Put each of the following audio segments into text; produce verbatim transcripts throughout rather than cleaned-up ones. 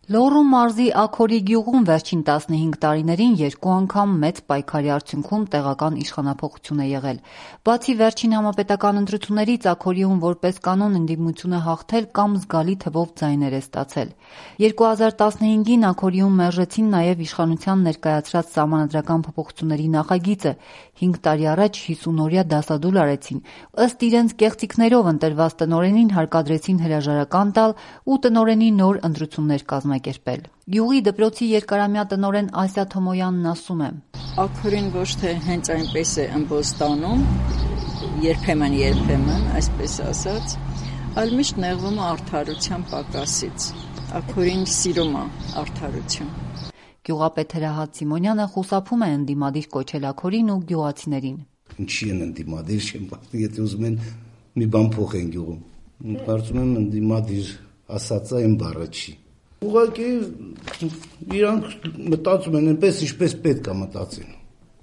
Լոռու մարզի Աքորի գյուղում վերջին տասնհինգ տարիներին երկու անգամ մեծ պայքարի արդյունքում տեղական իշխանափոխություն է եղել։ Բացի վերջին համապետական ընտրություններից Աքորիում որպես կանոն ընդդիմություն է հաղթել կամ զգալի թվով ձայներ է ստացել։ երկու հազար տասնհինգին Աքորիում մերժեցին նաև իշխանության ներկայացրած սահմանադրական փոփոխությունների նախագիծը, հինգ տարի առաջ հիսունօրյա դասադուլ արեցին, ըստ իրենց կեղծիքներով ընտրված տնօրենին հարկադրեցին հրաժարական տալ ու տնօրենի նոր ընտրություններ կազմակերպել։ Գյուղի դպրոցի երկարամյա տնօրեն Ասիա Թոմոյանն ասում է. Աքորին ոչ թե հենց այնպես է ըմբոս տանում, երբեմն երբեմն, այսպես ասած, այլ միշտ նեղվում է արդարության պակասից։ Աքորին սիրում է արդարություն։ Գյուղապետ Հրահատ Սիմոնյանը խուսափում է ընդդիմադիր կոչել Աքորին ու գյուղացիներին։ Ինչի են ընդդիմադիր, չեմ պատմի, եթե ուզում են մի բան փոխեն գյուղում։ Կարծում եմ ընդդիմադիր ասածը այն բառը չի։ Ուղղակի իրանք մտածում են այնպես, ինչպես պետք է մտածեն։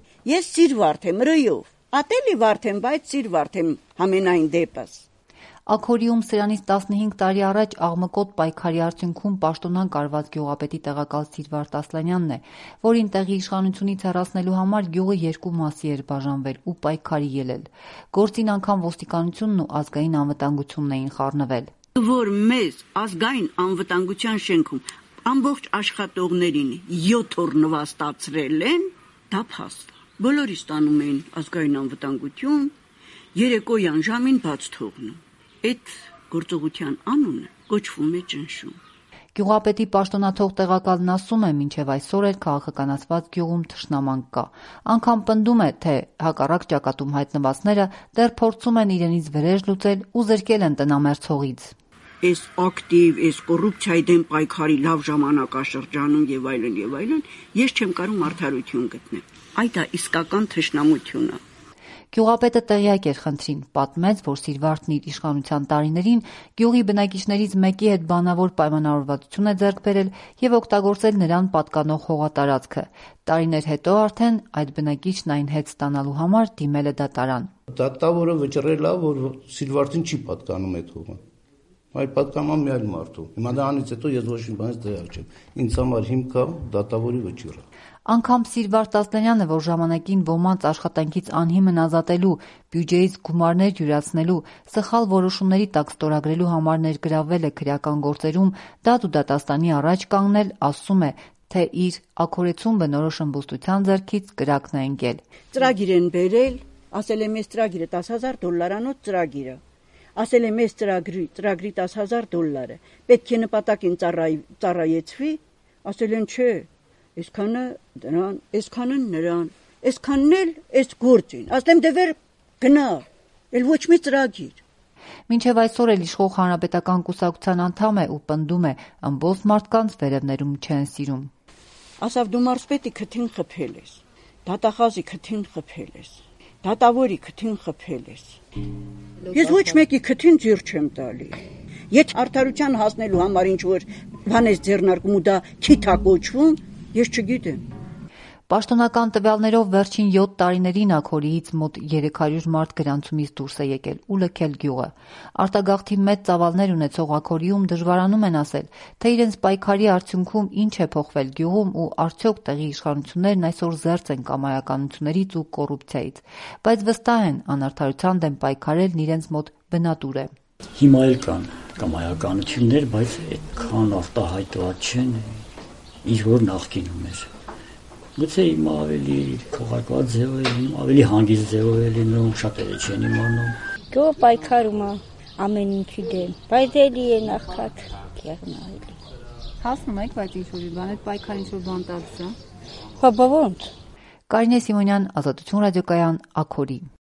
Ես ծիր վարդ եմ ռյով, ատելի վարդ եմ, բայց ծիր վարդ եմ համենայն դեպս։ Աքորիում սրանից տասնհինգ տարի առաջ աղմկոտ պայքարի արդյունքում պաշտոնան կարված գյուղապետի տեղակալ Սիրվարդ Ասլանյանն է, որին տեղի իշխանությունից հեռացնելու համար գյուղը երկու մասի էր բաժանվել ու պայքարի ելել։ Գործին անգամ ոստիկանությունն ու ազգային անվտանգությունն էին խառնվել։ Որ մեզ ազգային անվտանգության շենքում ամբողջ աշխատողներին յոթ օր նվաստացրել են, դա փաստ է։ Բոլորի ստանում էին ազգային անվտանգություն, երեկոյան ժամին բաց թողնում։ Այդ գործողության անունը կոչվում է ճնշում։ Գյուղապետի պաշտոնաթող տեղակալն ասում է, մինչև այսօր էլ քաղաքականացված գյուղում թշնամանք կա։ Անգամ պնդում է, թե հակառակ ճակատում հայտնվածները դեռ փորձում են իրենից վրեժ լուծել ու զրկել են տնամերձ հողից։ Այս ակտիվ, այս կոռուպցիայի դեմ պայքարի լավ ժամանակաշրջանում եւ այլն եւ այլն, ես չեմ կարող արդարություն գտնել։ Այդ է իսկական թշնամություն է։ Գյուղապետը տեղյակ էր խնդրին, պատմեց, որ Սիրվարդն իր իշխանության տարիներին գյուղի բնակիչներից մեկի հետ բանավոր պայմանավորվածություն է ձեռք բերել եւ օգտագործել նրան պատկանող հողատարածքը։ Տարիներ հետո արդեն այդ բնակիչն այն հետ ստանալու համար դիմել է դատարան։ Դատավորը վճռել է, որ Սիրվարդին չի պատկանում այդ հողը։ Այ պատկանում մի այլ մարդու։ Հիմա դրանից հետո ես ոչ մի բանից տեղյակ չեմ։ Ինձ համար հիմք է դատավորի վճիռը։ Անգամ Սիրվարդ Ասլանյանը, որ ժամանակին ոմանց աշխատանքից անհիմն ազատելու, բյուջեից գումարներ յուրացնելու, սխալ որոշումների տակ ստորագրելու համար ներգրավվել է քրեական գործերում, դատ ու դատաստանի առաջ կանգնել, ասում է, թե իր աքորեցում բնորոշ ըմբոստության ձեռքից կրակն է ընկել։ Ծրագիր են բերել, ասել է մեզ ծրագիրը տասը հազար դոլարանոց ծրագիրը։ Ասել է մեզ ծրագրի, ծրագրի տասը հազար դոլարը։ Պետք է նպատակին ծառայեցվի, ասել են չէ։ Այսքանը դրան, այսքանը նրան, այսքանն էլ այս գործին, ասեմ դեպեր գնա, էլ ոչ մի ծրագիր։ Մինչև այսօր էլ իշխող հանրապետական կուսակցության անդամ է ու պնդում է, ըմբոստ մարդկանց վերևներում չեն սիրում։ Ասավ դու մարզպետի քթին խփել ես, դատախազի քթին խփել ես, դատավորի քթին խփել ես։ Ես ոչ մեկի քթին ձեռ չեմ տալի։ Եթե արդարության հասնելու համար ինչ որ բան ես ձեռնարկում ու դա քիթ է կոչվում, ես չգիտեմ։ Պաշտոնական տվյալներով վերջին յոթ տարիներին Աքորիից մոտ երեք հարյուր մարդ գրանցումից դուրս է եկել ու լքել գյուղը։ Արտագաղթի մեծ ծավալներ ունեցող Աքորիում դժվարանում են ասել, թե իրենց պայքարի արդյունքում ինչ է փոխվել գյուղում ու արդյոք տեղի իշխանություններն այսօր զերծ են կամայականություններից ու կոռուպցիայից, բայց վստահ են անարդարության դեմ պայքարելն իրենց մոտ բնատուր է։ Հիմա էլ կան կամայականություններ, բայց այդքան արտահայտված չեն, ինչ որ նախկինում էր։ Գուցե հիմա ավելի քողարկված ձևով է, ավելի հանգիստ ձևով է լինում, շատերը չեն իմանում։ Գյուղը պայքարում է ամեն ինչի դեմ, բայց էլի է նախքան կեղնալի։ Հասնում եք, բայց ինչ-որ բան է, պայքար ինչ-որ բան տալիս է։ Հա, բա ոնց։ Կարինե Սիմոնյան, Ազատություն ռադիոկայան, Աքորի։